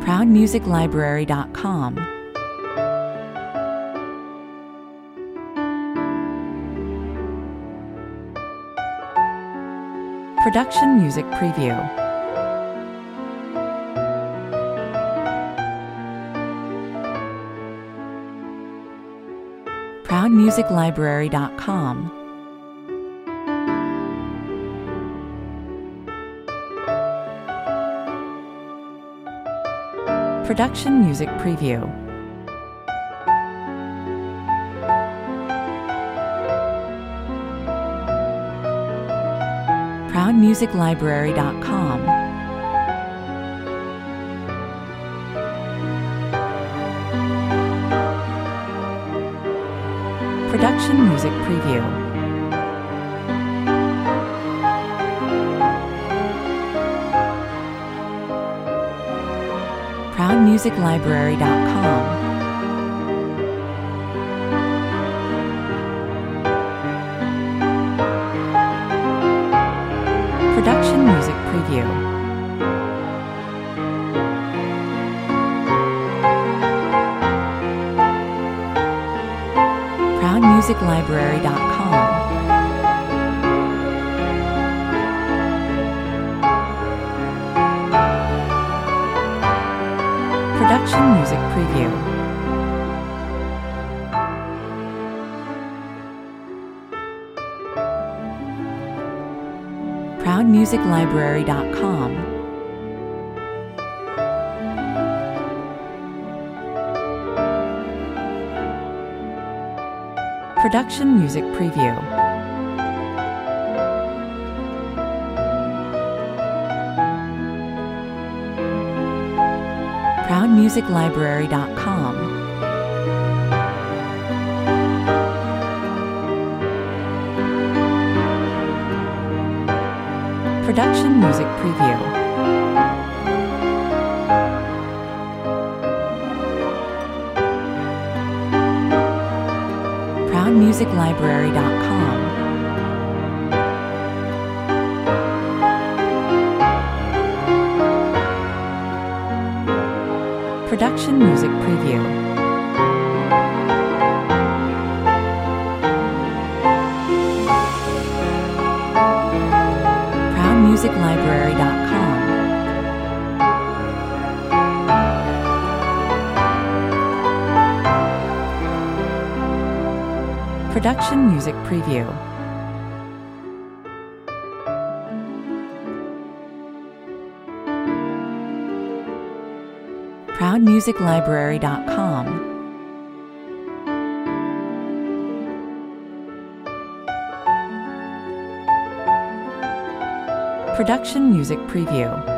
ProudMusicLibrary.com. Production Music Preview. ProudMusicLibrary.com. Production Music Preview. ProudMusicLibrary.com. Production Music Preview. ProudMusicLibrary.com. Production Music Preview. ProudMusicLibrary.com. Production Music Preview. ProudMusicLibrary.com. Production Music Preview. ProudMusicLibrary.com. Production Music Preview. ProudMusicLibrary.com. Production Music Preview. ProudMusicLibrary.com. Production Music Preview. ProudMusicLibrary.com. Production Music Preview.